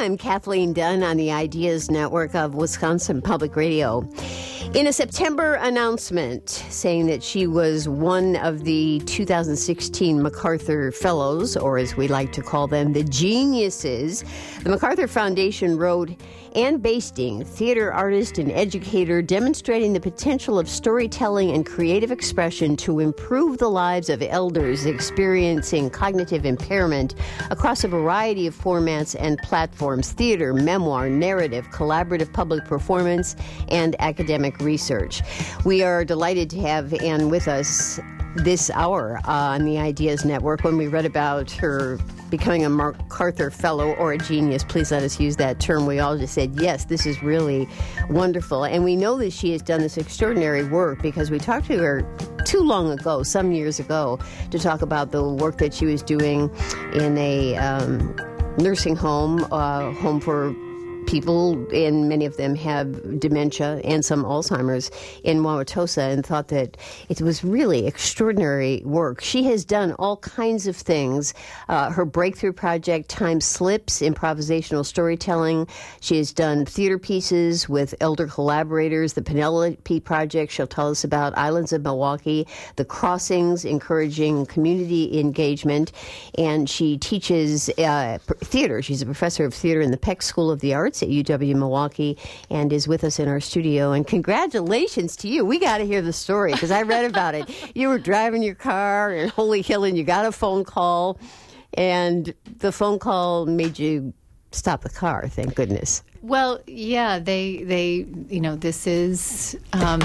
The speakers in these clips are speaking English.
I'm Kathleen Dunn on the Ideas Network of Wisconsin Public Radio. In a September announcement saying that she was one of the 2016 MacArthur Fellows, or as we like to call them, the Geniuses, the MacArthur Foundation wrote, Ann Basting, theater artist and educator, demonstrating the potential of storytelling and creative expression to improve the lives of elders experiencing cognitive impairment across a variety of formats and platforms: theater, memoir, narrative, collaborative public performance, and academic research. We are delighted to have Ann with us this hour on the Ideas Network. When we read about her becoming a MacArthur Fellow or a genius, please let us use that term, we all just said, yes, this is really wonderful. And we know that she has done this extraordinary work because we talked to her too long ago, some years ago, to talk about the work that she was doing in a nursing home, home for people, and many of them have dementia and some Alzheimer's in Wauwatosa, and thought that it was really extraordinary work. She has done all kinds of things. Her breakthrough project, Time Slips, improvisational storytelling. She has done theater pieces with elder collaborators, the Penelope Project she'll tell us about, Islands of Milwaukee, The Crossings, encouraging community engagement, and she teaches theater. She's a professor of theater in the Peck School of the Arts at UW-Milwaukee, and is with us in our studio. And congratulations to you. We got to hear the story because I read about it. You were driving your car in Holy Hill and you got a phone call, and the phone call made you stop the car, thank goodness. Well, yeah, they this is...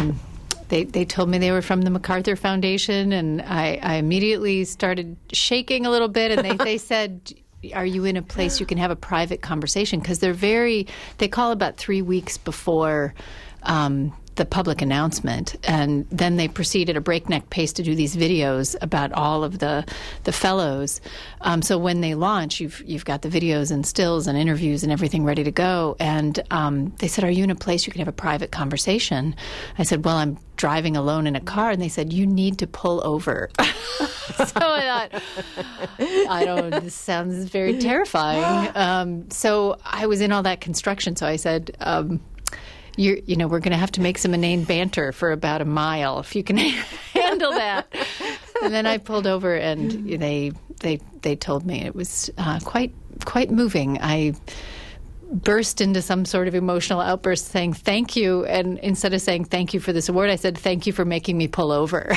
They told me they were from the MacArthur Foundation, and I immediately started shaking a little bit, and they said, are you in a place you can have a private conversation? Because they call about 3 weeks before the public announcement, and then they proceed at a breakneck pace to do these videos about all of the fellows. So when they launch, you've got the videos and stills and interviews and everything ready to go. And they said, are you in a place you can have a private conversation? I said, well, I'm driving alone in a car. And they said, you need to pull over. So I thought, this sounds very terrifying. So I was in all that construction. So I said, we're going to have to make some inane banter for about a mile if you can handle that. And then I pulled over, and they told me it was quite moving. I burst into some sort of emotional outburst saying thank you, and instead of saying thank you for this award, I said thank you for making me pull over.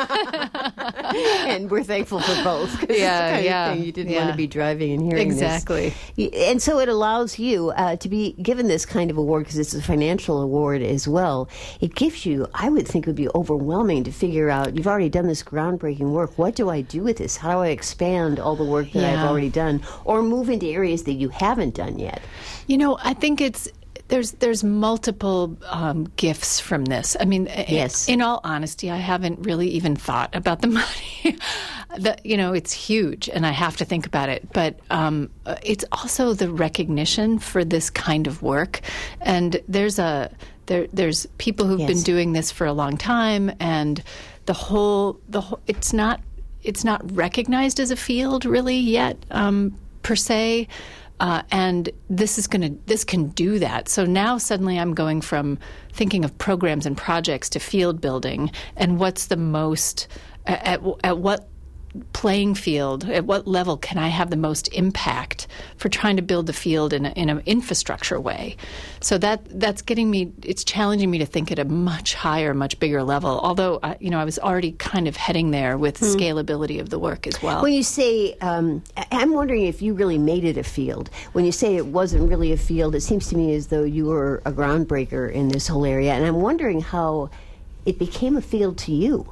And we're thankful for both. Yeah, it's the kind of thing you didn't want to be driving and hearing exactly. This. And so it allows you to be given this kind of award, because it's a financial award as well. It gives you, I would think it would be overwhelming to figure out, you've already done this groundbreaking work. What do I do with this? How do I expand all the work that I've already done, or move into areas that you haven't done yet? I think there's multiple gifts from this. I mean, yes. In all honesty, I haven't really even thought about the money. It's huge, and I have to think about it. But it's also the recognition for this kind of work. And there's people who've been doing this for a long time, and the whole it's not recognized as a field really yet, per se. And this can do that. So now suddenly I'm going from thinking of programs and projects to field building, and what's the most at what playing field, at what level can I have the most impact for trying to build the field in an infrastructure way? So that's it's challenging me to think at a much higher, much bigger level. Although I was already kind of heading there with scalability of the work as well. When you say, I'm wondering if you really made it a field. When you say it wasn't really a field, it seems to me as though you were a groundbreaker in this whole area, and I'm wondering how it became a field to you.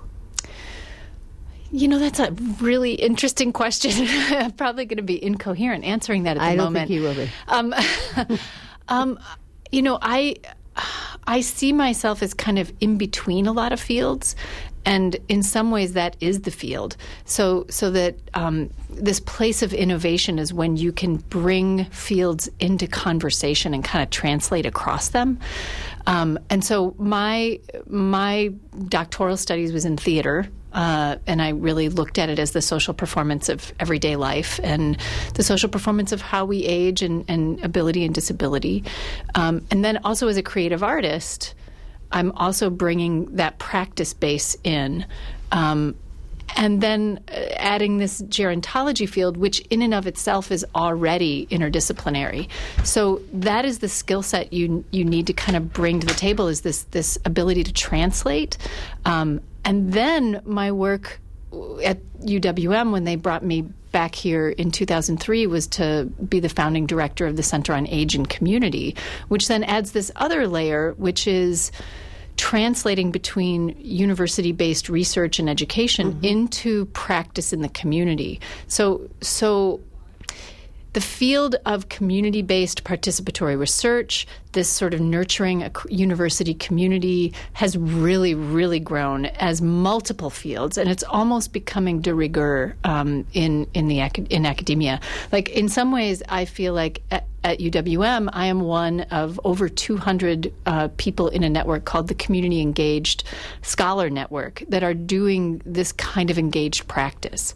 That's a really interesting question. I'm probably going to be incoherent answering that at the moment. I don't think you will be. I see myself as kind of in between a lot of fields, and in some ways that is the field. So that this place of innovation is when you can bring fields into conversation and kind of translate across them. And so my doctoral studies was in theater. And I really looked at it as the social performance of everyday life and the social performance of how we age and ability and disability. And then also as a creative artist, I'm also bringing that practice base in. And then adding this gerontology field, which in and of itself is already interdisciplinary. So that is the skill set you need to kind of bring to the table, is this ability to translate. And then my work at UWM, when they brought me back here in 2003, was to be the founding director of the Center on Age and Community, which then adds this other layer, which is translating between university-based research and education into practice in the community. So the field of community-based participatory research, this sort of nurturing a university community, has really, really grown as multiple fields, and it's almost becoming de rigueur in academia. Like, in some ways, I feel like at UWM, I am one of over 200 people in a network called the Community Engaged Scholar Network that are doing this kind of engaged practice.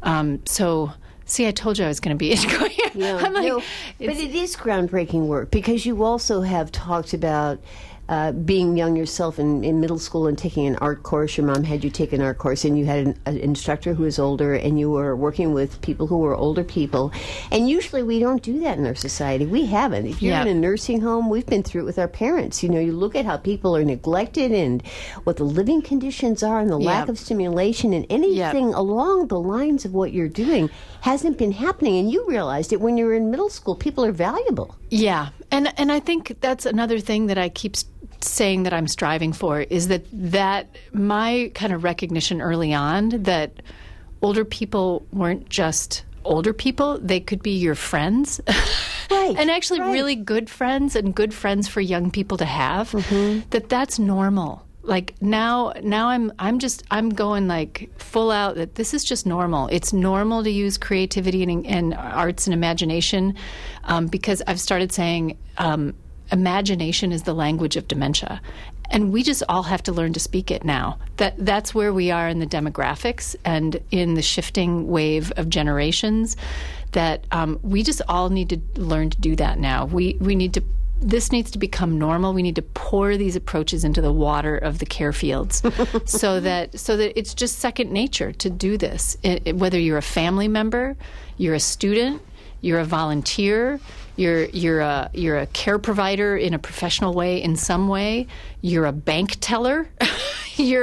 See, I told you I was going to be going. Yeah, I'm like, but it is groundbreaking work, because you also have talked about being young yourself in middle school and taking an art course. Your mom had you take an art course, and you had an instructor who was older, and you were working with people who were older people. And usually we don't do that in our society. We haven't. If you're in a nursing home, we've been through it with our parents. You know, you look at how people are neglected and what the living conditions are and the lack of stimulation, and anything along the lines of what you're doing hasn't been happening. And you realized it when you were in middle school. People are valuable. Yeah. And I think that's another thing that I keep saying that I'm striving for, is that my kind of recognition early on that older people weren't just older people, they could be your friends. Right. And actually really good friends, and good friends for young people to have. That's normal. Like now I'm going like full out that this is just normal. It's normal to use creativity and arts and imagination, because I've started saying imagination is the language of dementia. And we just all have to learn to speak it now. That's where we are in the demographics and in the shifting wave of generations, that we just all need to learn to do that now. We need to. This needs to become normal. We need to pour these approaches into the water of the care fields, so that it's just second nature to do this. Whether you're a family member, you're a student, you're a volunteer, you're a care provider in a professional way, in some way, you're a bank teller, you're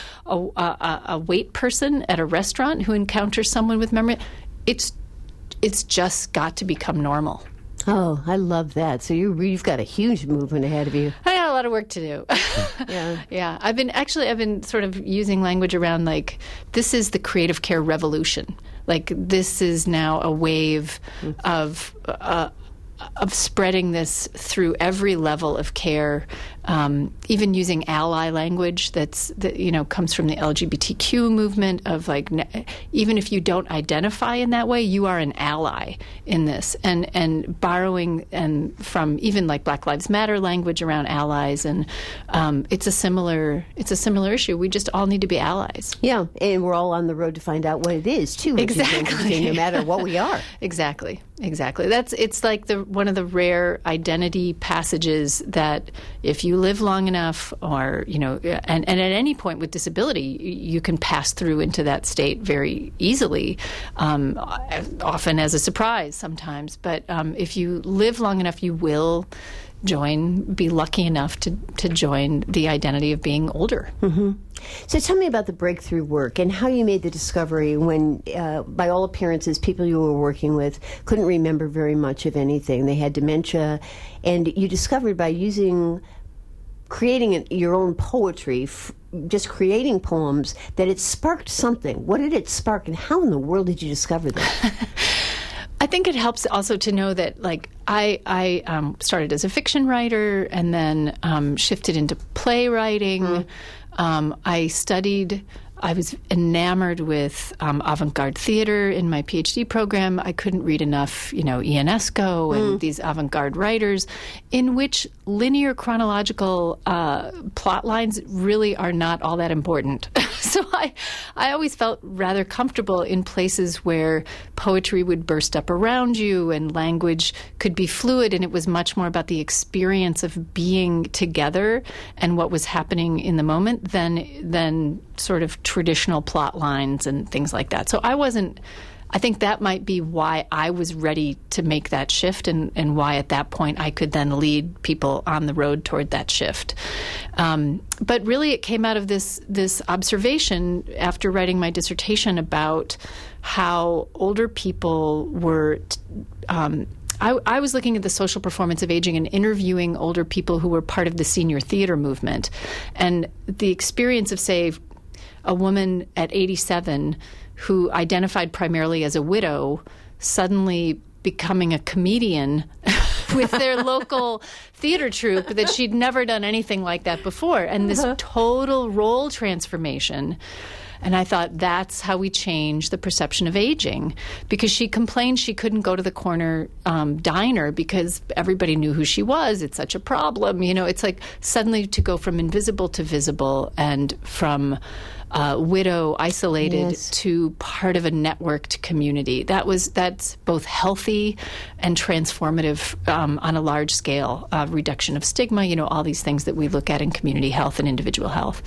a wait person at a restaurant who encounters someone with memory. It's just got to become normal. Oh, I love that. So you've got a huge movement ahead of you. I got a lot of work to do. Yeah. I've been sort of using language around, like, this is the creative care revolution. Like, this is now a wave of spreading this through every level of care, even using ally language that comes from the LGBTQ movement, of like, even if you don't identify in that way, you are an ally in this, and borrowing from even like Black Lives Matter language around allies, and it's a similar issue. We just all need to be allies. Yeah, and we're all on the road to find out what it is too. Which is interesting, no matter what we are. Exactly. It's like one of the rare identity passages that if you live long enough, or and at any point with disability, you can pass through into that state very easily, often as a surprise sometimes. But if you live long enough, you will be lucky enough to join the identity of being older. Mm-hmm. So tell me about the breakthrough work and how you made the discovery when, by all appearances, people you were working with couldn't remember very much of anything. They had dementia, and you discovered by creating your own poetry, just creating poems, that it sparked something. What did it spark, and how in the world did you discover that? I think it helps also to know that, like, I started as a fiction writer and then shifted into playwriting. I studied I was enamored with avant-garde theater in my PhD program. I couldn't read enough, Ionesco and these avant-garde writers, in which linear chronological plot lines really are not all that important. So I always felt rather comfortable in places where poetry would burst up around you and language could be fluid, and it was much more about the experience of being together and what was happening in the moment than sort of traditional plot lines and things like that. So I think that might be why I was ready to make that shift and why at that point I could then lead people on the road toward that shift. But really it came out of this observation after writing my dissertation about how older people were I was looking at the social performance of aging and interviewing older people who were part of the senior theater movement. And the experience of, say, a woman at 87 who identified primarily as a widow suddenly becoming a comedian with their local theater troupe, that she'd never done anything like that before. And this total role transformation. And I thought, that's how we change the perception of aging. Because she complained she couldn't go to the corner diner because everybody knew who she was. It's such a problem. It's like suddenly to go from invisible to visible and from widow, isolated, to part of a networked community. That's both healthy and transformative on a large scale. Reduction of stigma, all these things that we look at in community health and individual health.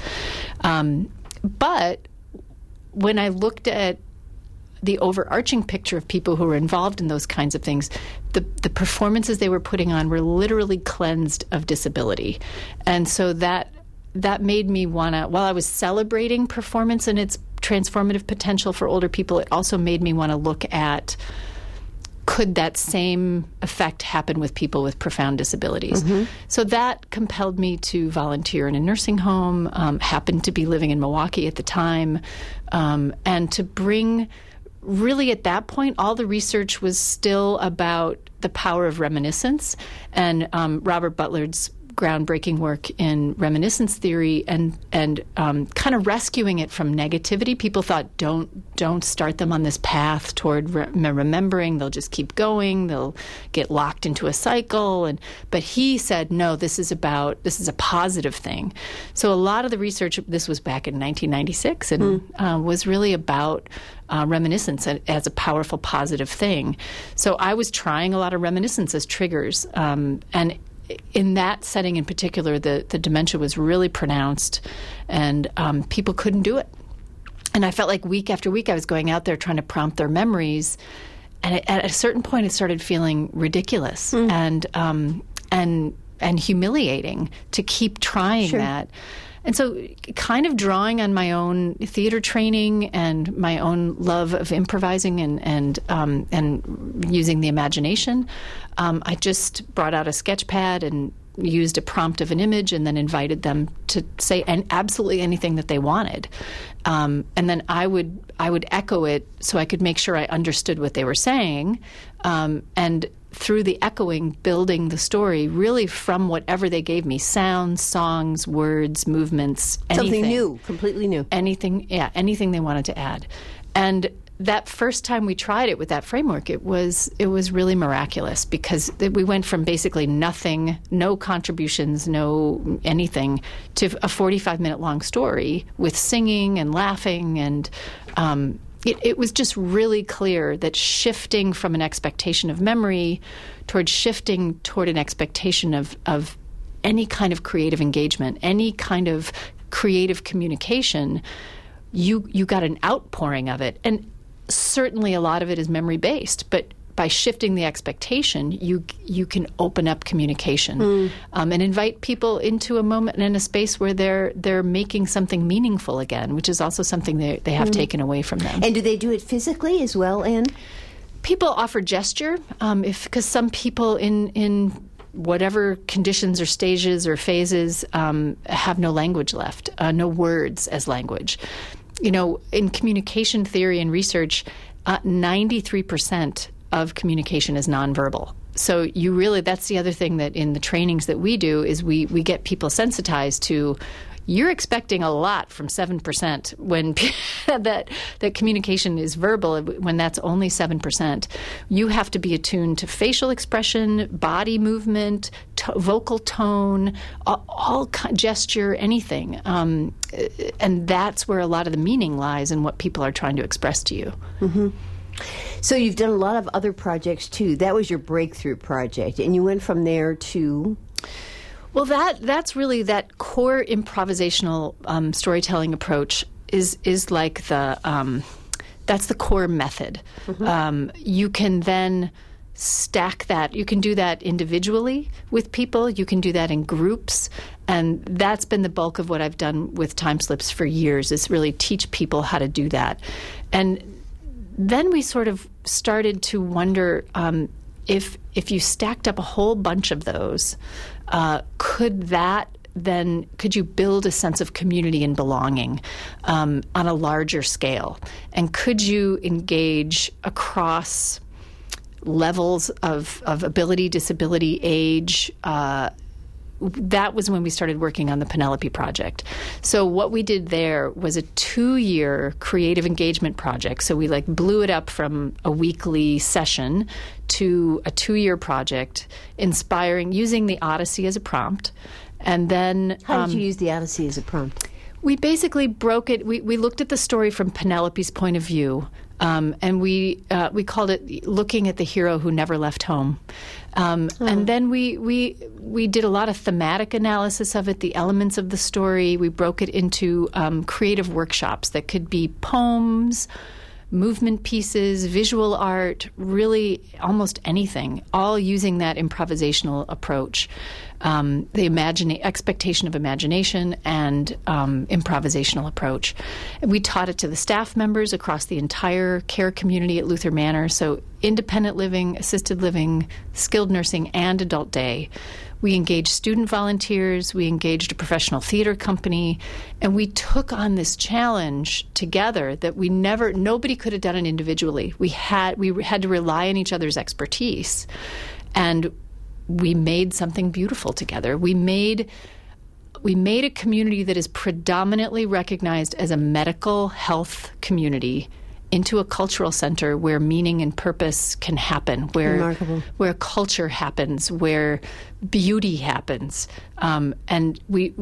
But when I looked at the overarching picture of people who were involved in those kinds of things, the performances they were putting on were literally cleansed of disability. And so that made me want to, while I was celebrating performance and its transformative potential for older people, it also made me want to look at, could that same effect happen with people with profound disabilities? Mm-hmm. So that compelled me to volunteer in a nursing home, happened to be living in Milwaukee at the time, and to bring, really at that point, all the research was still about the power of reminiscence and Robert Butler's groundbreaking work in reminiscence theory and kind of rescuing it from negativity. People thought, don't start them on this path toward remembering. They'll just keep going. They'll get locked into a cycle. But he said, no, this is a positive thing. So a lot of the research, this was back in 1996, and was really about reminiscence as a powerful, positive thing. So I was trying a lot of reminiscence as triggers, and in that setting in particular, the dementia was really pronounced, and people couldn't do it. And I felt like week after week I was going out there trying to prompt their memories, and at a certain point it started feeling ridiculous and humiliating to keep trying that. And so kind of drawing on my own theater training and my own love of improvising and using the imagination, I just brought out a sketch pad and used a prompt of an image and then invited them to say absolutely anything that they wanted. And then I would echo it so I could make sure I understood what they were saying, and through the echoing, building the story really from whatever they gave me: sounds, songs, words, movements, anything. Something new, completely new. Anything they wanted to add. And that first time we tried it with that framework, it was really miraculous, because we went from basically nothing, no contributions, no anything, to a 45-minute long story with singing and laughing, and it was just really clear that shifting from an expectation of memory toward shifting toward an expectation of any kind of creative engagement, any kind of creative communication, you got an outpouring of it. And certainly a lot of it is memory-based, but by shifting the expectation, you can open up communication and invite people into a moment and in a space where they're making something meaningful again, which is also something they have taken away from them. And do they do it physically as well, Anne? People offer gesture, because some people in whatever conditions or stages or phases have no language left, no words as language. In communication theory and research, 93% of communication is nonverbal. So that's the other thing that in the trainings that we do is we get people sensitized to, you're expecting a lot from 7% when that communication is verbal, when that's only 7%. You have to be attuned to facial expression, body movement, vocal tone, all gesture, anything. And that's where a lot of the meaning lies in what people are trying to express to you. Mm-hmm. So you've done a lot of other projects, too. That was your breakthrough project, and you went from there to... Well, that's really that core improvisational storytelling approach is like that's the core method. Mm-hmm. You can then stack that. You can do that individually with people. You can do that in groups. And that's been the bulk of what I've done with Time Slips for years, is really teach people how to do that. And then we sort of started to wonder if you stacked up a whole bunch of those, could you build a sense of community and belonging on a larger scale? And could you engage across levels of ability, disability, age? That was when we started working on the Penelope Project. So what we did there was a 2-year creative engagement project. So we blew it up from a weekly session to a 2-year project, using the Odyssey as a prompt. And then... How did you use the Odyssey as a prompt? We basically broke it. We looked at the story from Penelope's point of view, and we called it "Looking at the Hero Who Never Left Home." And then we did a lot of thematic analysis of it, the elements of the story. We broke it into creative workshops that could be poems, movement pieces, visual art, really almost anything, all using that improvisational approach. The expectation of imagination and improvisational approach. And we taught it to the staff members across the entire care community at Luther Manor, so independent living, assisted living, skilled nursing, and adult day. We engaged student volunteers, we engaged a professional theater company, and we took on this challenge together that nobody could have done it individually. We had to rely on each other's expertise, and we made something beautiful together. We made a community that is predominantly recognized as a medical health community into a cultural center where meaning and purpose can happen, where culture happens, where beauty happens, and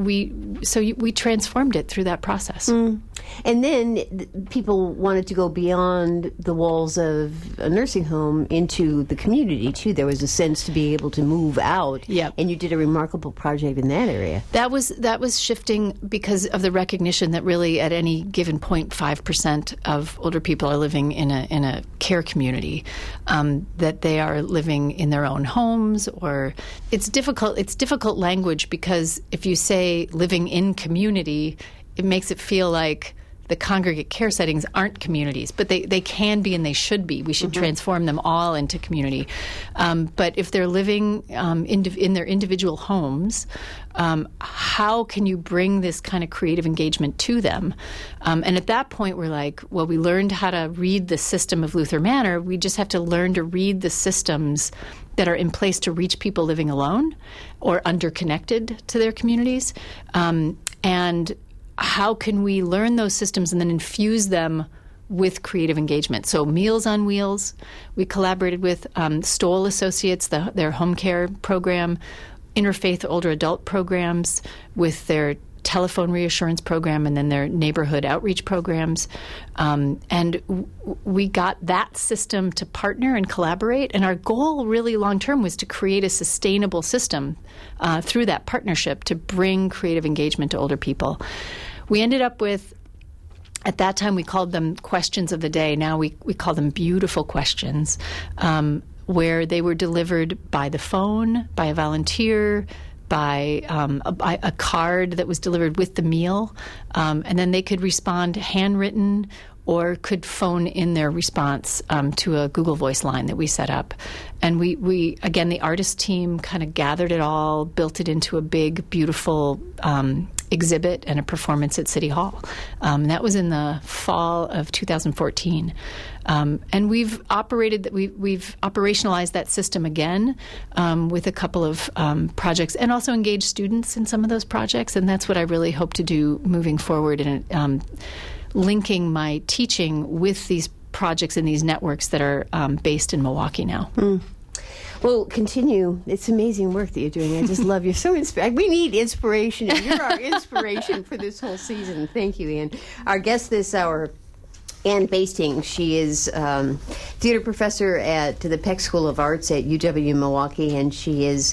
we transformed it through that process. And then people wanted to go beyond the walls of a nursing home into the community too. There was a sense to be able to move out. Yep. And you did a remarkable project in that area. That was shifting because of the recognition that really at any given point 5% of older people are living in a care community, that they are living in their own homes, or it's difficult language, because if you say living in community, it makes it feel like the congregate care settings aren't communities, but they can be and they should be. We should transform them all into community. But if they're living in their individual homes, how can you bring this kind of creative engagement to them? And at that point, we're like, well, we learned how to read the system of Luther Manor. We just have to learn to read the systems that are in place to reach people living alone or underconnected to their communities. And how can we learn those systems and then infuse them with creative engagement? So Meals on Wheels, we collaborated with Stoll Associates, their home care program, Interfaith Older Adult programs with their telephone reassurance program, and then their neighborhood outreach programs. And we got that system to partner and collaborate. And our goal really long-term was to create a sustainable system through that partnership to bring creative engagement to older people. We ended up with, at that time we called them questions of the day. Now we call them beautiful questions, where they were delivered by the phone, by a volunteer, by a card that was delivered with the meal, and then they could respond handwritten or could phone in their response to a Google Voice line that we set up. And we again, the artist team kind of gathered it all, built it into a big, beautiful exhibit and a performance at City Hall. That was in the fall of 2014. And we've operationalized that system again with a couple of projects, and also engaged students in some of those projects. And that's what I really hope to do moving forward, in linking my teaching with these projects and these networks that are based in Milwaukee now. Well, continue. It's amazing work that you're doing. I just love you. So inspiring. We need inspiration, and you're our inspiration for this whole season. Thank you, Ann. Our guest this hour, Ann Basting. She is theater professor at the Peck School of Arts at UW Milwaukee, and she is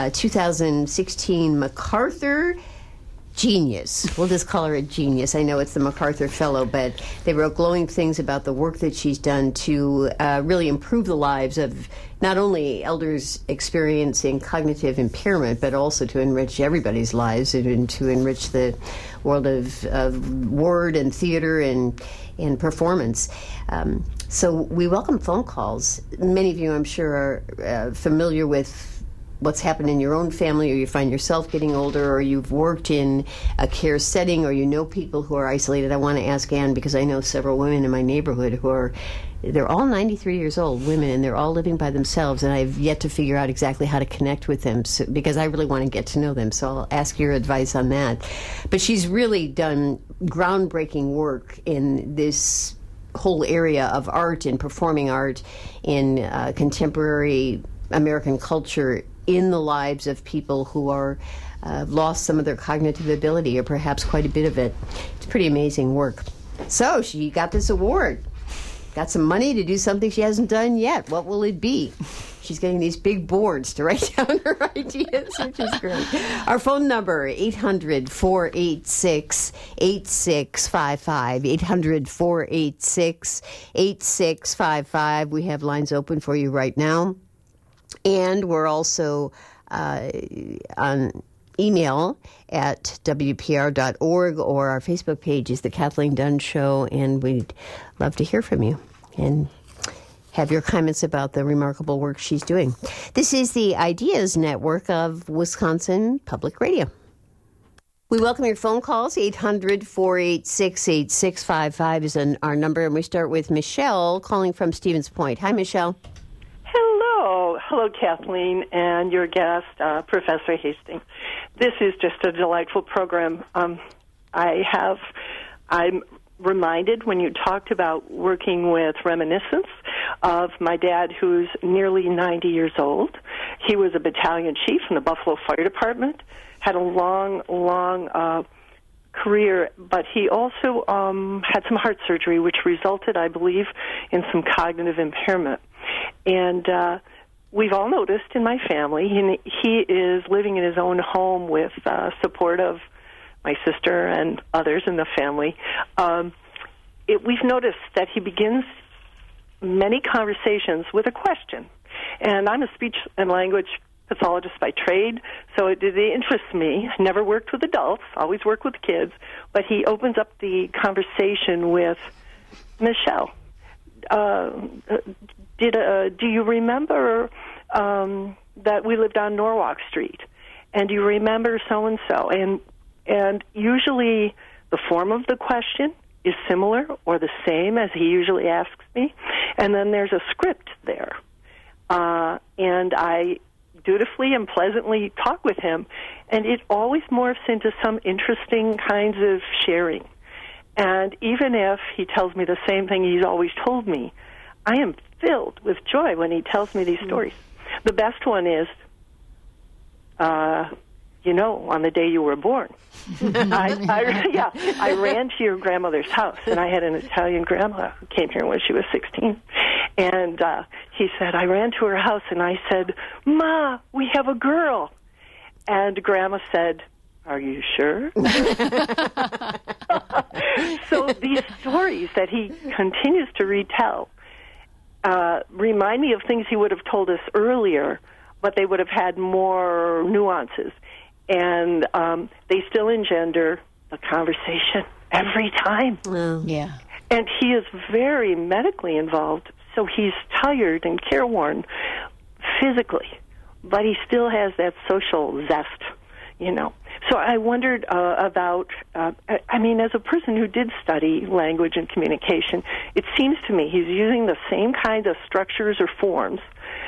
2016 MacArthur Genius. We'll just call her a genius. I know it's the MacArthur Fellow, but they wrote glowing things about the work that she's done to really improve the lives of not only elders experiencing cognitive impairment, but also to enrich everybody's lives and to enrich the world of word and theater and performance. So we welcome phone calls. Many of you, I'm sure, are familiar with what's happened in your own family, or you find yourself getting older, or you've worked in a care setting, or you know people who are isolated. I want to ask Ann, because I know several women in my neighborhood who they're all 93 years old, women, and they're all living by themselves, and I've yet to figure out exactly how to connect with them, because I really want to get to know them, so I'll ask your advice on that. But she's really done groundbreaking work in this whole area of art and performing art in contemporary American culture, in the lives of people who are lost some of their cognitive ability, or perhaps quite a bit of it. It's pretty amazing work. So she got this award, got some money to do something she hasn't done yet. What will it be? She's getting these big boards to write down her ideas, which is great. Our phone number, 800-486-8655, 800-486-8655. We have lines open for you right now. And we're also on email at WPR.org, or our Facebook page is The Kathleen Dunn Show, and we'd love to hear from you and have your comments about the remarkable work she's doing. This is the Ideas Network of Wisconsin Public Radio. We welcome your phone calls. 800-486-8655 is our number, and we start with Michelle calling from Stevens Point. Hi, Michelle. Hello, Kathleen, and your guest, Professor Hastings. This is just a delightful program. I'm reminded when you talked about working with reminiscence of my dad, who's nearly 90 years old. He was a battalion chief in the Buffalo Fire Department, had a long career, but he also had some heart surgery, which resulted, I believe, in some cognitive impairment. And we've all noticed in my family, he is living in his own home with support of my sister and others in the family. We've noticed that he begins many conversations with a question. And I'm a speech and language pathologist by trade, so it interests me. I never worked with adults, always worked with kids. But he opens up the conversation with, Michelle, do you remember that we lived on Norwalk Street? And do you remember so-and-so? And usually the form of the question is similar or the same as he usually asks me. And then there's a script there. And I dutifully and pleasantly talk with him. And it always morphs into some interesting kinds of sharing. And even if he tells me the same thing he's always told me, I am filled with joy when he tells me these stories. The best one is, on the day you were born, I ran to your grandmother's house, and I had an Italian grandma who came here when she was 16. And he said, I ran to her house, and I said, Ma, we have a girl. And Grandma said, are you sure? So these stories that he continues to retell remind me of things he would have told us earlier, but they would have had more nuances. And they still engender a conversation every time. Yeah. And he is very medically involved, so he's tired and careworn physically, but he still has that social zest, you know. So I wondered about, as a person who did study language and communication, it seems to me he's using the same kind of structures or forms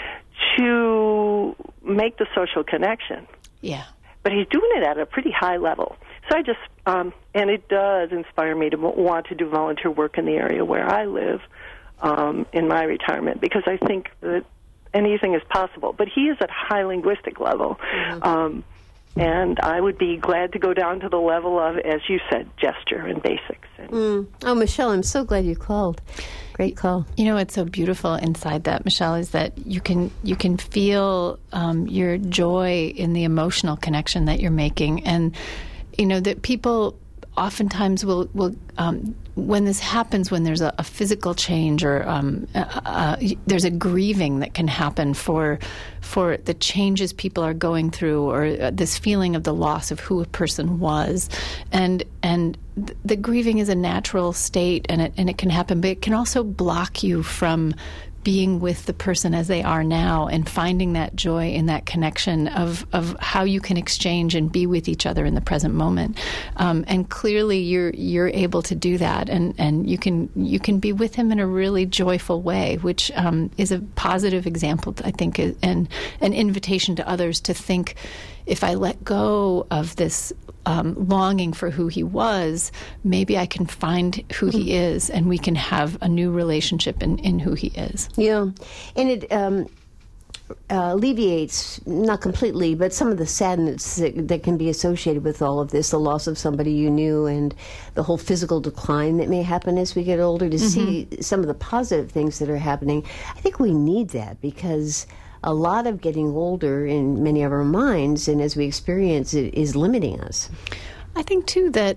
to make the social connection. Yeah. But he's doing it at a pretty high level. So I just, and it does inspire me to want to do volunteer work in the area where I live in my retirement, because I think that anything is possible. But he is at a high linguistic level. Mm-hmm. And I would be glad to go down to the level of, as you said, gesture and basics. Oh, Michelle, I'm so glad you called. Great call. You know what's so beautiful inside that, Michelle, is that you can feel your joy in the emotional connection that you're making, and you know that people oftentimes will when this happens, when there's a physical change or there's a grieving that can happen for the changes people are going through, or this feeling of the loss of who a person was, and the grieving is a natural state, and it can happen, but it can also block you from being with the person as they are now and finding that joy in that connection of how you can exchange and be with each other in the present moment. And clearly you're able to do that, and you can be with him in a really joyful way, which is a positive example, I think, and an invitation to others to think, if I let go of this longing for who he was, maybe I can find who he is, and we can have a new relationship in who he is. Yeah, and it alleviates, not completely, but some of the sadness that can be associated with all of this, the loss of somebody you knew and the whole physical decline that may happen as we get older, to see some of the positive things that are happening. I think we need that, because a lot of getting older in many of our minds and as we experience it is limiting us. I think, too, that,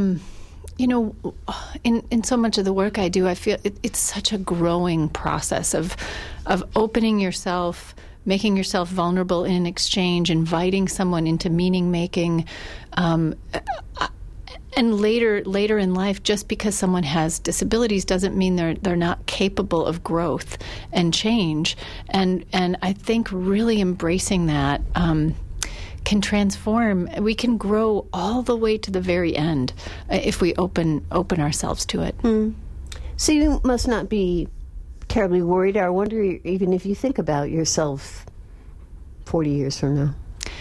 in so much of the work I do, I feel it's such a growing process of opening yourself, making yourself vulnerable in an exchange, inviting someone into meaning-making, and later in life, just because someone has disabilities doesn't mean they're not capable of growth and change. And I think really embracing that can transform. We can grow all the way to the very end if we open ourselves to it. So you must not be terribly worried. I wonder even if you think about yourself 40 years from now.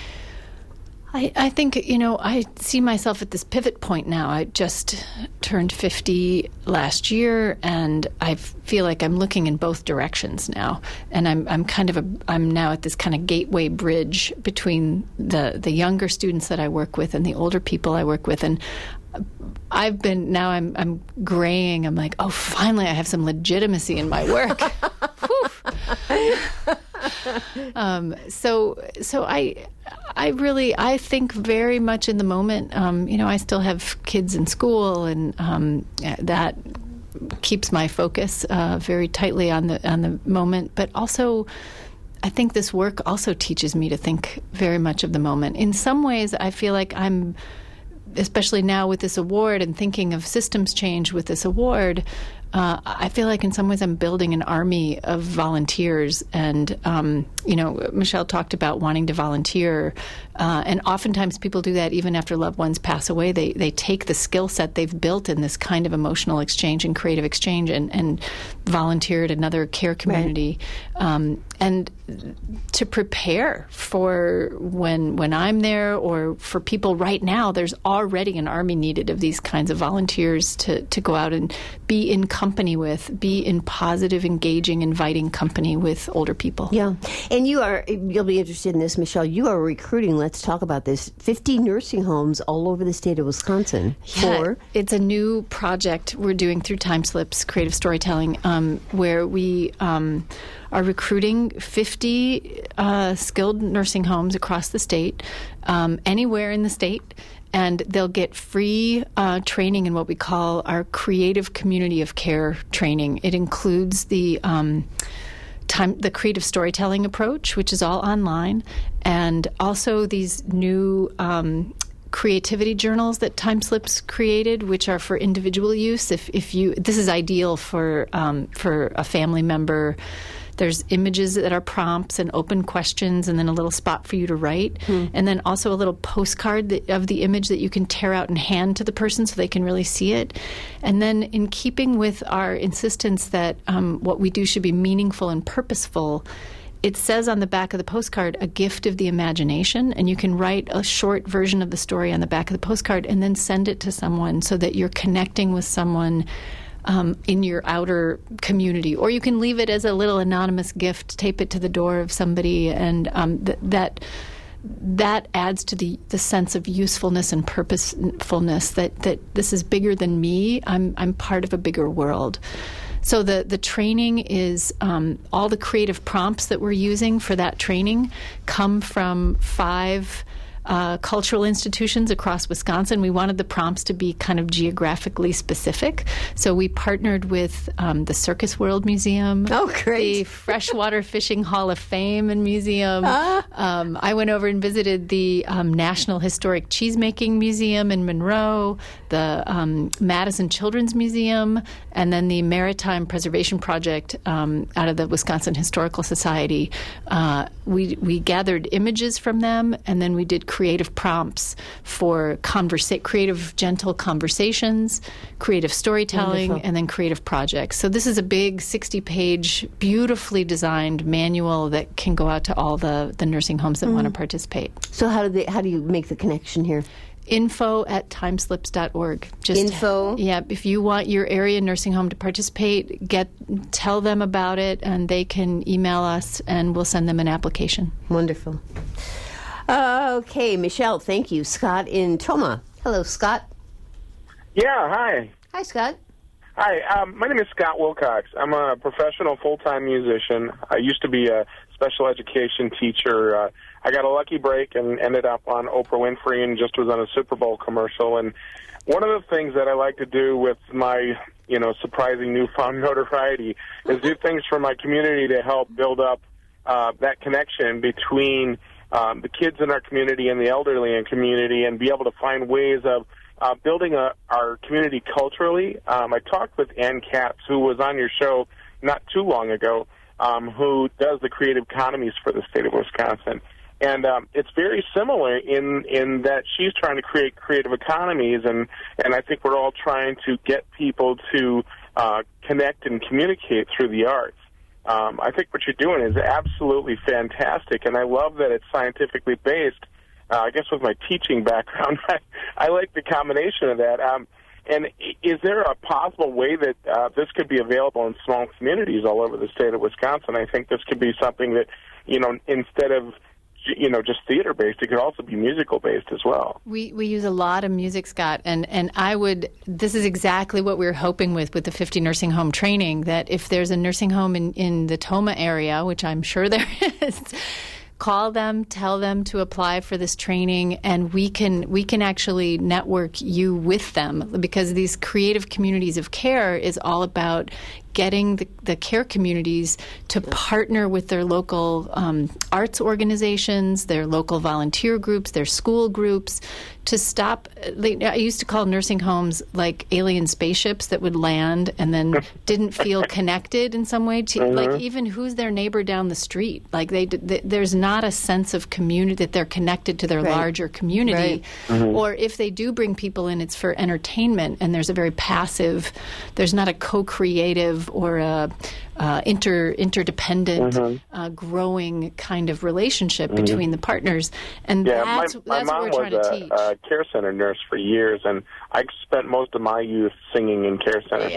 I think, I see myself at this pivot point now. I just turned 50 last year, and I feel like I'm looking in both directions now. And I'm now at this kind of gateway bridge between the younger students that I work with and the older people I work with. And I'm graying. I'm like, oh, finally I have some legitimacy in my work. So I think very much in the moment. I still have kids in school, and that keeps my focus very tightly on the moment. But also, I think this work also teaches me to think very much of the moment. In some ways, I feel like I'm, especially now with this award and thinking of systems change with this award, I feel like in some ways I'm building an army of volunteers. And, Michelle talked about wanting to volunteer. And oftentimes people do that even after loved ones pass away. They take the skill set they've built in this kind of emotional exchange and creative exchange and volunteer at another care community. Right. And to prepare for when I'm there, or for people right now, there's already an army needed of these kinds of volunteers to go out and be in company with, be in positive, engaging, inviting company with older people. Yeah. And you'll be interested in this, Michelle, you are recruiting, let's talk about this, 50 nursing homes all over the state of Wisconsin. Yeah, it's a new project we're doing through Time Slips Creative Storytelling, where we are recruiting 50 skilled nursing homes across the state, anywhere in the state, and they'll get free training in what we call our creative community of care training. It includes the creative storytelling approach, which is all online, and also these new creativity journals that Timeslips created, which are for individual use. This is ideal for a family member. There's images that are prompts and open questions, and then a little spot for you to write. And then also a little postcard of the image that you can tear out and hand to the person so they can really see it. And then in keeping with our insistence that what we do should be meaningful and purposeful, it says on the back of the postcard, a gift of the imagination, and you can write a short version of the story on the back of the postcard and then send it to someone so that you're connecting with someone in your outer community. Or you can leave it as a little anonymous gift, tape it to the door of somebody, and that adds to the sense of usefulness and purposefulness that this is bigger than me. I'm part of a bigger world. So the training is all the creative prompts that we're using for that training come from 5 cultural institutions across Wisconsin. We wanted the prompts to be kind of geographically specific. So we partnered with the Circus World Museum. Oh, great. The Freshwater Fishing Hall of Fame and Museum. I went over and visited the National Historic Cheesemaking Museum in Monroe, the Madison Children's Museum, and then the Maritime Preservation Project out of the Wisconsin Historical Society. We gathered images from them, and then we did creative prompts for creative, gentle conversations, creative storytelling, Wonderful. And then creative projects. So this is a big 60-page, beautifully designed manual that can go out to all the nursing homes that want to participate. So how do you make the connection here? info@timeslips.org. Info? Yeah, if you want your area nursing home to participate, tell them about it, and they can email us, and we'll send them an application. Wonderful. Okay, Michelle, thank you. Scott in Tomah. Hello, Scott. Yeah, hi. Hi, Scott. Hi, my name is Scott Wilcox. I'm a professional full-time musician. I used to be a special education teacher. I got a lucky break and ended up on Oprah Winfrey and just was on a Super Bowl commercial. And one of the things that I like to do with my, surprising newfound notoriety is do things for my community to help build up that connection between the kids in our community and the elderly in community, and be able to find ways of building our community culturally. I talked with Ann Katz, who was on your show not too long ago, who does the creative economies for the state of Wisconsin. And it's very similar in that she's trying to create creative economies, and I think we're all trying to get people to connect and communicate through the arts. I think what you're doing is absolutely fantastic, and I love that it's scientifically based. I guess with my teaching background, I like the combination of that. And is there a possible way that this could be available in small communities all over the state of Wisconsin? I think this could be something that, instead of just theater-based, it could also be musical-based as well. We use a lot of music, Scott, and this is exactly what we're hoping with the 50 nursing home training, that if there's a nursing home in the Tomah area, which I'm sure there is, call them, tell them to apply for this training, and we can actually network you with them, because these creative communities of care is all about getting the care communities to partner with their local arts organizations, their local volunteer groups, their school groups, to stop. I used to call nursing homes like alien spaceships that would land and then didn't feel connected in some way to, like, even who's their neighbor down the street. Like there's not a sense of community, that they're connected to their larger community. Or if they do bring people in, it's for entertainment, and there's a very passive, there's not a co-creative or a interdependent, growing kind of relationship between the partners, and that's what we're trying to teach. My mom was a care center nurse for years, and I spent most of my youth singing in care centers.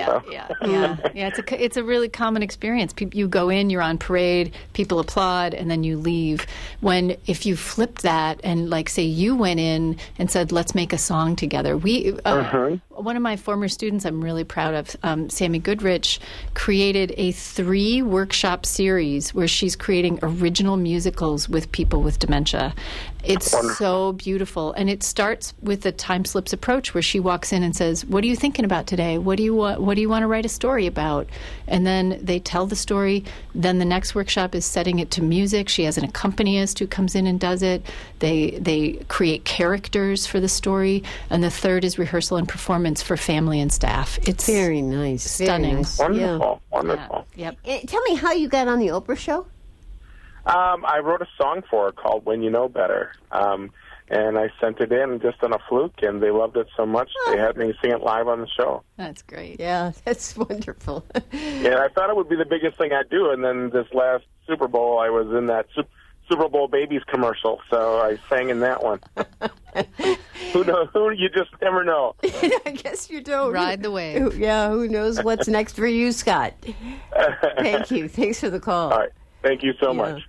It's a really common experience. You go in, you're on parade, people applaud, and then you leave. If you flipped that and, like, say you went in and said, "Let's make a song together." One of my former students, I'm really proud of, Sammy Goodrich, created a 3 workshop series where she's creating original musicals with people with dementia. It's so beautiful. And it starts with a time slips approach where she walks in and says, what are you thinking about today? What do you want to write a story about? And then they tell the story. Then the next workshop is setting it to music. She has an accompanist who comes in and does it. They create characters for the story. And the third is rehearsal and performance for family and staff. It's very nice. Stunning. Very nice. Wonderful. Wonderful. Yeah. Yep. Tell me how you got on the Oprah show. I wrote a song for her called When You Know Better. And I sent it in just on a fluke, and they loved it so much they had me sing it live on the show. That's great. Yeah, that's wonderful. Yeah, I thought it would be the biggest thing I'd do, and then this last Super Bowl, I was in that Super Bowl Babies commercial, so I sang in that one. Who knows? You just never know. I guess you don't. Ride the wave. Yeah, who knows what's next for you, Scott? Thank you. Thanks for the call. All right. Thank you so much.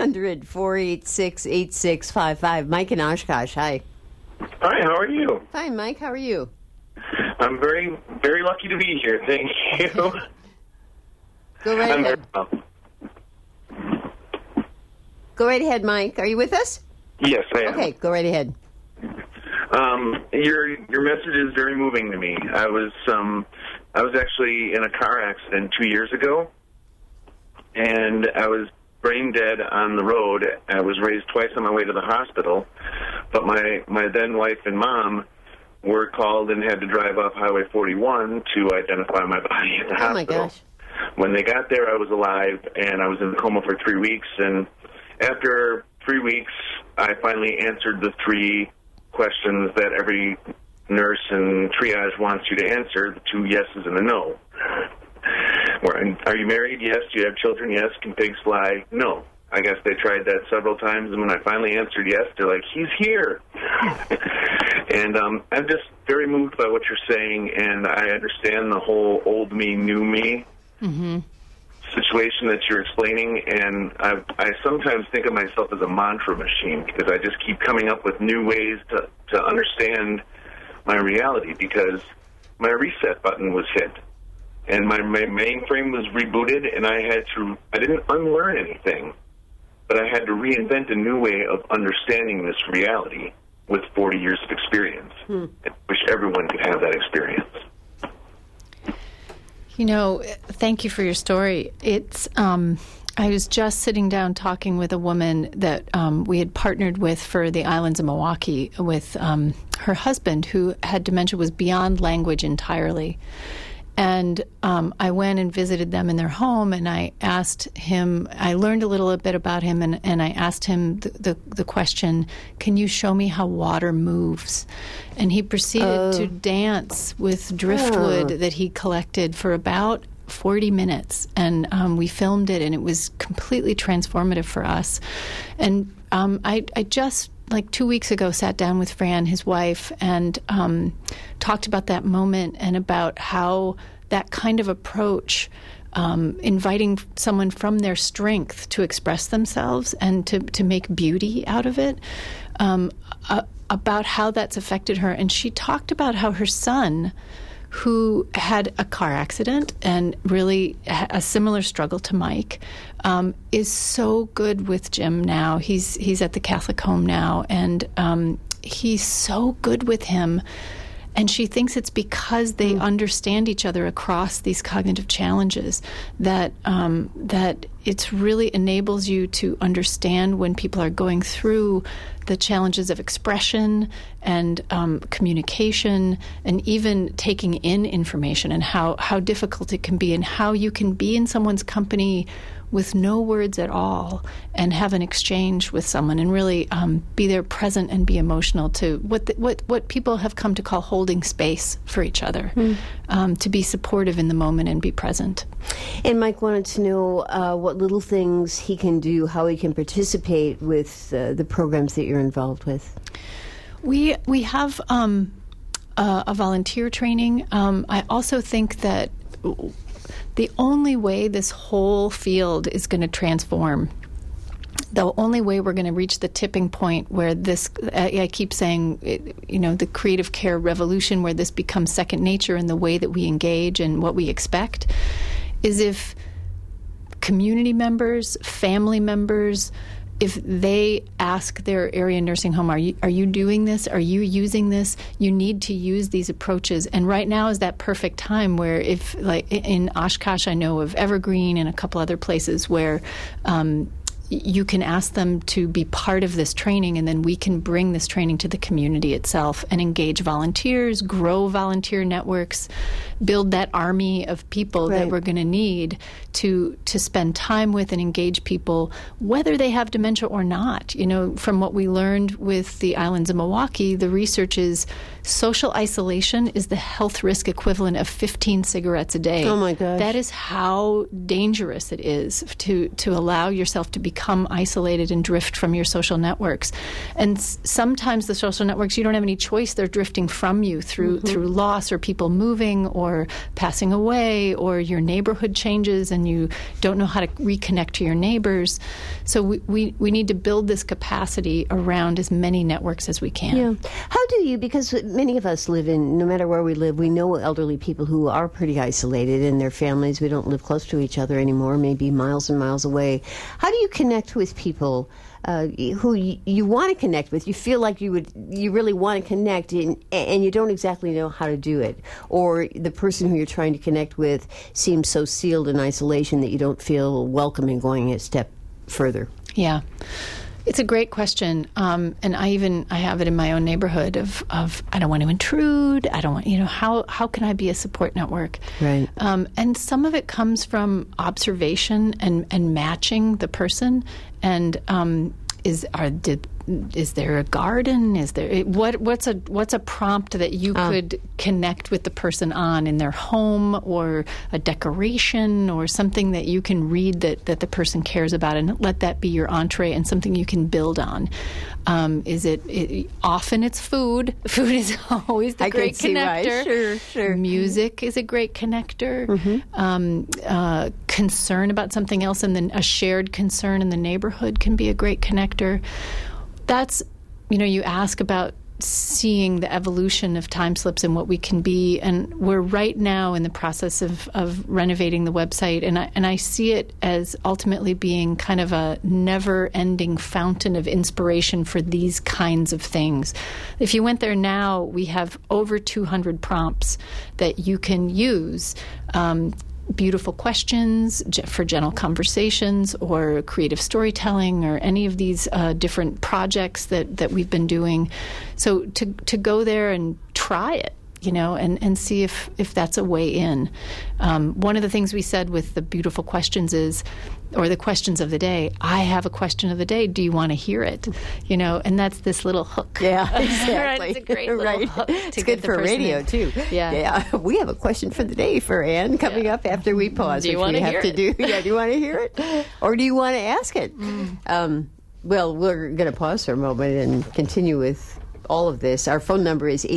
800-486-8655. Mike in Oshkosh. Hi. Hi, how are you? Fine, Mike. How are you? I'm very, very lucky to be here. Thank you. Go right ahead. Well. Go right ahead, Mike. Are you with us? Yes, I am. Okay, go right ahead. Your message is very moving to me. I was actually in a car accident 2 years ago, and I was brain dead on the road. I was raised twice on my way to the hospital, but my then wife and mom were called and had to drive off Highway 41 to identify my body at the hospital. Oh, my gosh. When they got there, I was alive, and I was in a coma for 3 weeks, and after 3 weeks, I finally answered the 3 questions that every nurse in triage wants you to answer, the 2 yeses and a no. Are you married? Yes. Do you have children? Yes. Can pigs fly? No. I guess they tried that several times, and when I finally answered yes, they're like, he's here. And I'm just very moved by what you're saying, and I understand the whole old me, new me situation that you're explaining, and I sometimes think of myself as a mantra machine because I just keep coming up with new ways to understand my reality because my reset button was hit. And my mainframe was rebooted, and I didn't unlearn anything, but I had to reinvent a new way of understanding this reality with 40 years of experience. I wish everyone could have that experience. You know, thank you for your story. It's I was just sitting down talking with a woman that we had partnered with for the islands of Milwaukee with her husband who had dementia, was beyond language entirely. And I went and visited them in their home, and I asked him, I learned a little bit about him, and I asked him the question, can you show me how water moves? And he proceeded to dance with driftwood that he collected for about 40 minutes. And we filmed it, and it was completely transformative for us. And I just, like 2 weeks ago, sat down with Fran, his wife, and talked about that moment and about how that kind of approach, inviting someone from their strength to express themselves and to make beauty out of it, about how that's affected her. And she talked about how her son, who had a car accident and really a similar struggle to Mike, is so good with Jim now. He's at the Catholic home now, and he's so good with him. And she thinks it's because they understand each other across these cognitive challenges that it really enables you to understand when people are going through the challenges of expression and communication and even taking in information, and how difficult it can be, and how you can be in someone's company with no words at all and have an exchange with someone and really be there present and be emotional to what people have come to call holding space for each other, to be supportive in the moment and be present. And Mike wanted to know what little things he can do, how he can participate with the programs that you're involved with. We have a volunteer training. I also think that the only way this whole field is going to transform, the only way we're going to reach the tipping point where this, I keep saying, the creative care revolution, where this becomes second nature in the way that we engage and what we expect, is if community members, family members, if they ask their area nursing home, are you doing this? Are you using this? You need to use these approaches. And right now is that perfect time where, if, like in Oshkosh, I know of Evergreen and a couple other places where you can ask them to be part of this training, and then we can bring this training to the community itself and engage volunteers, grow volunteer networks, build that army of people that we're going to need to spend time with and engage people, whether they have dementia or not. You know, from what we learned with the islands of Milwaukee, the research is social isolation is the health risk equivalent of 15 cigarettes a day. Oh, my gosh. That is how dangerous it is to allow yourself to become isolated and drift from your social networks. And sometimes the social networks, you don't have any choice. They're drifting from you through loss, or people moving or passing away, or your neighborhood changes and you don't know how to reconnect to your neighbors. So we need to build this capacity around as many networks as we can. Yeah. How do you, because many of us live in, no matter where we live, we know elderly people who are pretty isolated in their families. We don't live close to each other anymore, maybe miles and miles away. How do you connect with people who you want to connect with? You feel like you really want to connect, and you don't exactly know how to do it, or the person who you're trying to connect with seems so sealed in isolation that you don't feel welcome in going a step further. Yeah. It's a great question, and I have it in my own neighborhood of I don't want to intrude. I don't want, how can I be a support network? Right. And some of it comes from observation and matching the person. And is there a garden? Is there what's a prompt that you could connect with the person on in their home, or a decoration, or something that you can read that the person cares about, and let that be your entree and something you can build on. Often it's food. Food is always the great connector. Right. Sure. Music is a great connector. Concern about something else, and then a shared concern in the neighborhood can be a great connector. That's, you ask about seeing the evolution of time slips and what we can be, and we're right now in the process of renovating the website, and I see it as ultimately being kind of a never-ending fountain of inspiration for these kinds of things. If you went there now, we have over 200 prompts that you can use. Beautiful questions for gentle conversations, or creative storytelling, or any of these different projects that we've been doing. So to go there and try it, and see if that's a way in. One of the things we said with the beautiful questions is, or the questions of the day, I have a question of the day. Do you want to hear it? And that's this little hook. Yeah, exactly. Right? It's a great little hook. It's good for radio, too. Yeah. We have a question for the day for Ann coming up after we pause. Do you want to hear it? Yeah, do you want to hear it? Or do you want to ask it? Well, we're going to pause for a moment and continue with all of this. Our phone number is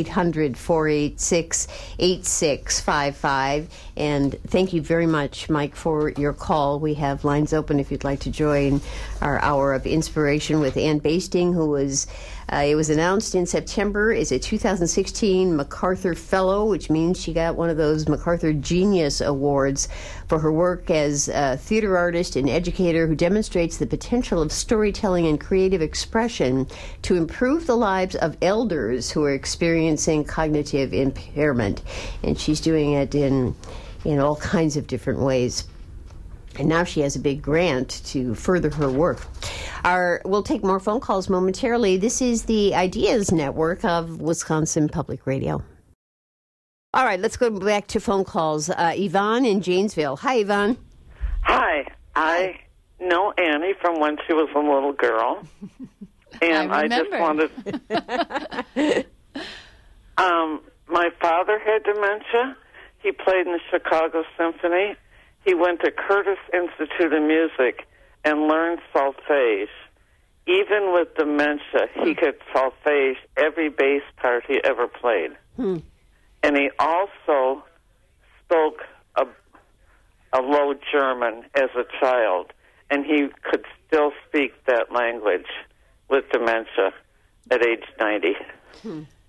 800-486-8655. And thank you very much, Mike, for your call. We have lines open if you'd like to join our hour of inspiration with Ann Basting, who was, it was announced in September, is a 2016 MacArthur Fellow, which means she got one of those MacArthur Genius Awards for her work as a theater artist and educator who demonstrates the potential of storytelling and creative expression to improve the lives of elders who are experiencing cognitive impairment. And she's doing it in all kinds of different ways. And now she has a big grant to further her work. We'll take more phone calls momentarily. This is the Ideas Network of Wisconsin Public Radio. All right, let's go back to phone calls. Yvonne in Janesville. Hi, Yvonne. Hi. I know Annie from when she was a little girl. And I just wanted... my father had dementia. He played in the Chicago Symphony. He went to Curtis Institute of Music and learned solfege. Even with dementia, he could solfege every bass part he ever played. And he also spoke a Low German as a child, and he could still speak that language with dementia at age 90.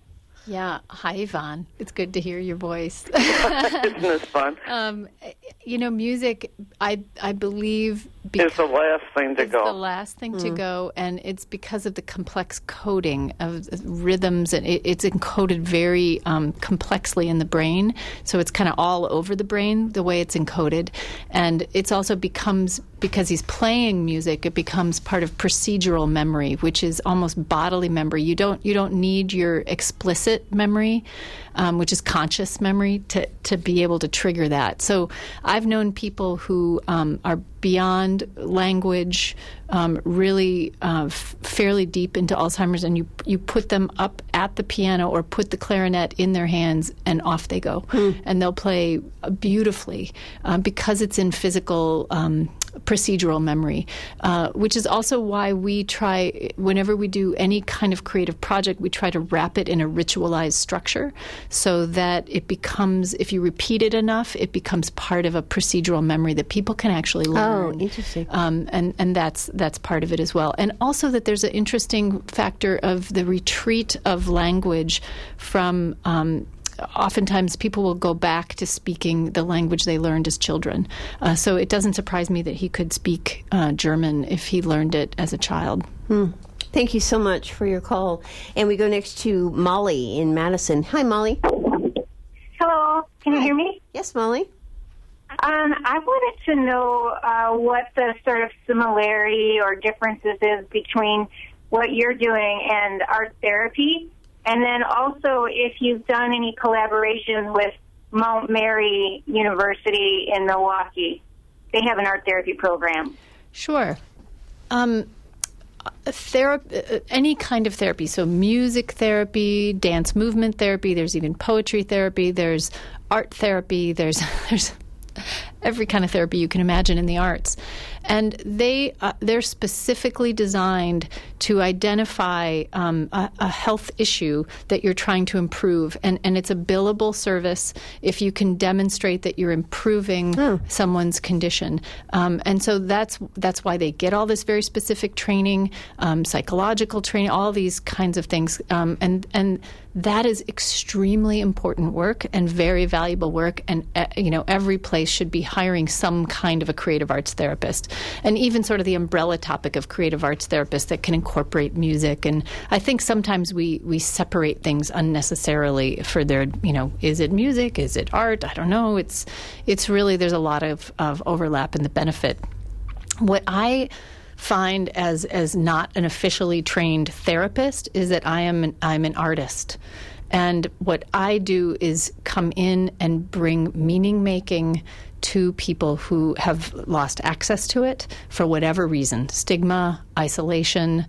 Yeah. Hi, Yvonne. It's good to hear your voice. Isn't this fun? Music, I believe... It's the last thing to It's go. the last thing to go, and it's because of the complex coding of rhythms, and it's encoded very complexly in the brain, so it's kind of all over the brain, the way it's encoded. And it's also becomes, because he's playing music, it becomes part of procedural memory, which is almost bodily memory. You don't need your explicit memory, which is conscious memory, to be able to trigger that. So I've known people who are beyond language, really fairly deep into Alzheimer's, and you put them up at the piano or put the clarinet in their hands, and off they go. And they'll play beautifully because it's in physical procedural memory, which is also why we try, whenever we do any kind of creative project, we try to wrap it in a ritualized structure so that it becomes, if you repeat it enough, it becomes part of a procedural memory that people can actually learn. Oh, interesting. And that's part of it as well. And also that there's an interesting factor of the retreat of language from oftentimes people will go back to speaking the language they learned as children. So it doesn't surprise me that he could speak German if he learned it as a child. Thank you so much for your call. And we go next to Molly in Madison. Hi, Molly. Hello, can you hear me? Yes, Molly. I wanted to know what the sort of similarity or differences is between what you're doing and art therapy, and then also if you've done any collaborations with Mount Mary University in Milwaukee. They have an art therapy program. Sure. Any kind of therapy, so music therapy, dance movement therapy, there's even poetry therapy, there's art therapy, there's every kind of therapy you can imagine in the arts. And they're specifically designed to identify a health issue that you're trying to improve. And it's a billable service if you can demonstrate that you're improving someone's condition. And so that's why they get all this very specific training, psychological training, all these kinds of things. And that is extremely important work and very valuable work. And, every place should be hiring some kind of a creative arts therapist. And even sort of the umbrella topic of creative arts therapists that can incorporate music. And I think sometimes we separate things unnecessarily for their, is it music? Is it art? I don't know. It's really, there's a lot of overlap in the benefit. What I find as not an officially trained therapist is that I'm an artist. And what I do is come in and bring meaning making to people who have lost access to it for whatever reason, stigma, isolation,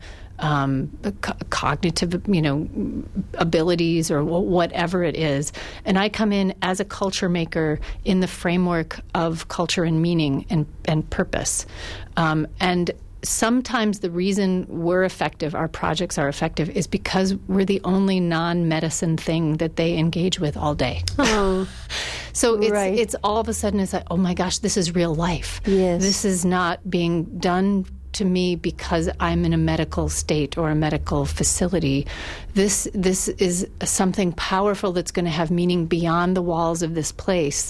cognitive, abilities, or whatever it is. And I come in as a culture maker in the framework of culture and meaning and purpose. And sometimes the reason we're effective, our projects are effective, is because we're the only non-medicine thing that they engage with all day. Oh. So it's all of a sudden it's like, oh my gosh, this is real life. Yes. This is not being done to me because I'm in a medical state or a medical facility. This is something powerful that's going to have meaning beyond the walls of this place,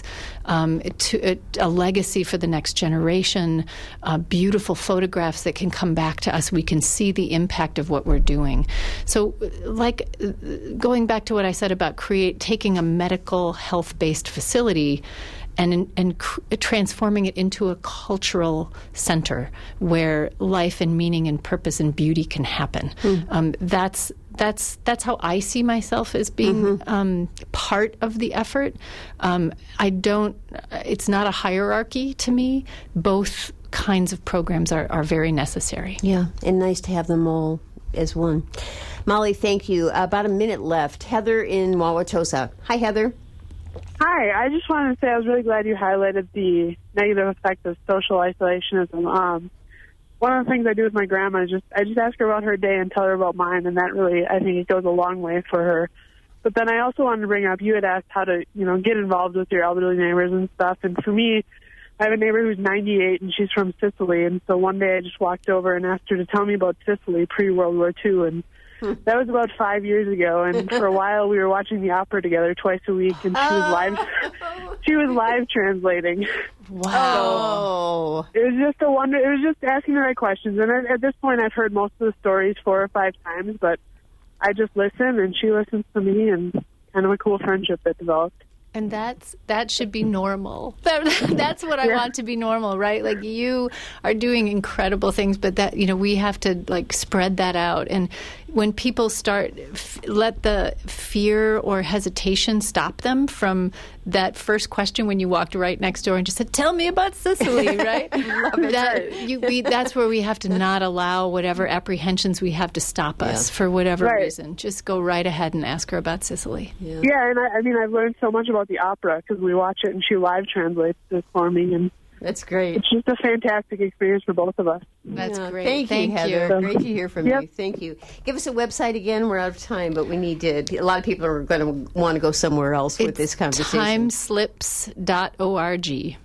a legacy for the next generation, beautiful photographs that can come back to us. We can see the impact of what we're doing. So, like going back to what I said about taking a medical health-based facility and transforming it into a cultural center where life and meaning and purpose and beauty can happen. That's how I see myself as being part of the effort. It's not a hierarchy to me. Both kinds of programs are very necessary. Yeah, and nice to have them all as one. Molly, thank you. About a minute left. Heather in Wauwatosa. Hi, Heather. Hi, I just wanted to say I was really glad you highlighted the negative effect of social isolationism. One of the things I do with my grandma is I just ask her about her day and tell her about mine, and that really, I think it goes a long way for her. But then I also wanted to bring up, you had asked how to, get involved with your elderly neighbors and stuff, and for me, I have a neighbor who's 98, and she's from Sicily, and so one day I just walked over and asked her to tell me about Sicily pre-World War II, and that was about 5 years ago, and for a while we were watching the opera together twice a week, and she was live translating. Wow. So it was just a wonder. It was just asking the right questions, and at this point I've heard most of the stories 4 or 5 times, but I just listen, and she listens to me, and kind of a cool friendship that developed. And that should be normal. That's what I want to be normal, right? Like, you are doing incredible things, but that, we have to like spread that out. And when people start, let the fear or hesitation stop them from that first question when you walked right next door and just said, "Tell me about Sicily," right? Love it. That's where we have to not allow whatever apprehensions we have to stop us for whatever reason. Just go right ahead and ask her about Sicily. Yeah, and I've learned so much about the opera because we watch it and she live translates it for me, and that's great. It's just a fantastic experience for both of us. That's great. Thank you, Heather. Great to hear from you. Thank you. Give us a website again. We're out of time, but we need to. A lot of people are going to want to go somewhere else with this conversation. Timeslips.org.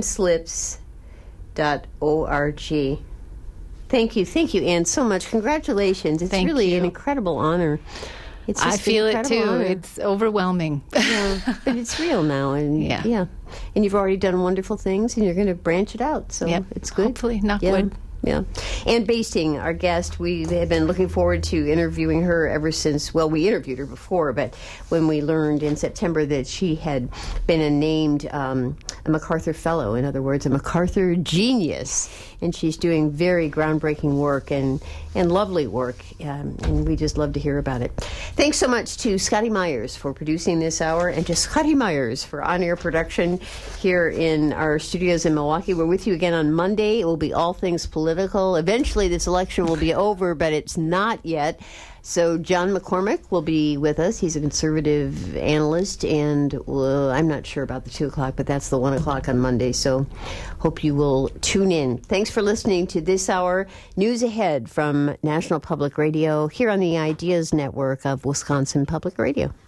Timeslips.org. Thank you, Anne, so much. Congratulations. It's really an incredible honor. It's I feel it too. Honor. It's overwhelming. Yeah, but it's real now, and and you've already done wonderful things, and you're going to branch it out. So it's good. Hopefully, knock wood. Yeah. Anne Basting, our guest, we have been looking forward to interviewing her ever since, we interviewed her before, but when we learned in September that she had been named a MacArthur Fellow, in other words, a MacArthur genius, and she's doing very groundbreaking work and lovely work, and we just love to hear about it. Thanks so much to Scotty Myers for producing this hour, and to Scotty Myers for on-air production here in our studios in Milwaukee. We're with you again on Monday. It will be all things political. Eventually, this election will be over, but it's not yet. So John McCormick will be with us. He's a conservative analyst, and I'm not sure about the 2 o'clock, but that's the 1 o'clock on Monday. So hope you will tune in. Thanks for listening to this hour. News ahead from National Public Radio here on the Ideas Network of Wisconsin Public Radio.